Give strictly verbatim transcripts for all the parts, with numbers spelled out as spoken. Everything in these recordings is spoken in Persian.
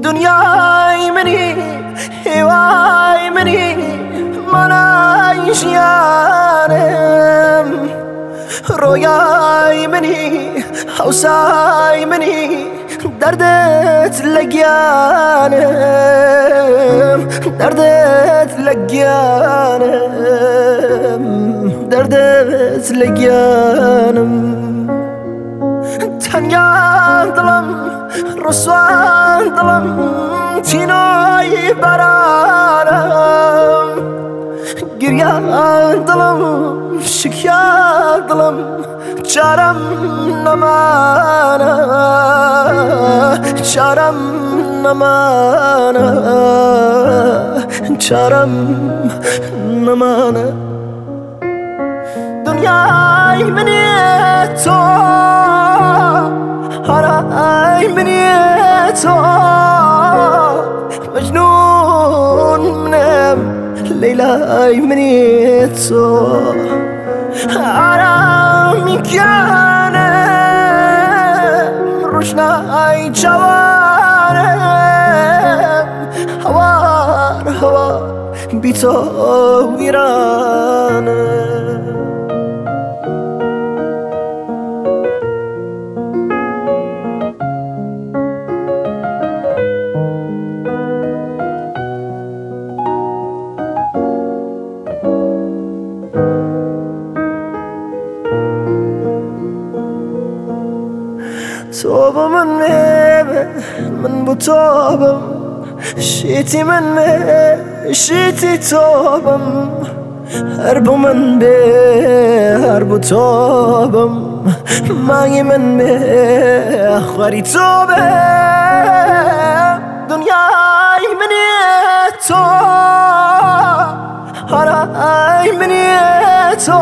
دنیای منی هوای منی من عیشیانم رویای منی حوسای منی دردت لگیانم دردت لگیانم دردت لگیانم تنیا دلم رسوان دلم تینای برانم گریان دلم شکیان دلم چارم نمانه چارم نمانه چارم نمانه دنیای منی تو هرای منی تو مجنون منم لیلای منی تو آرامی کنم روشنای جوانم هوار هوار بی تو ویرانم توبه من ميبه من بطوبم شيتي من مي شيتي توبم هرب من بي هرب توبم ماغي من مي اخواري توبه دنياي مني تو هراي مني تو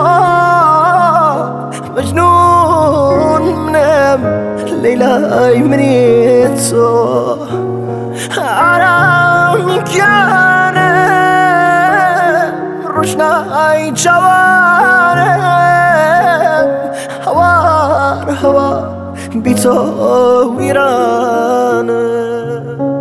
مجنون منم لیلای منی تو آرامی کنم روشنای جوانم هوار هوار بی تو ویرانم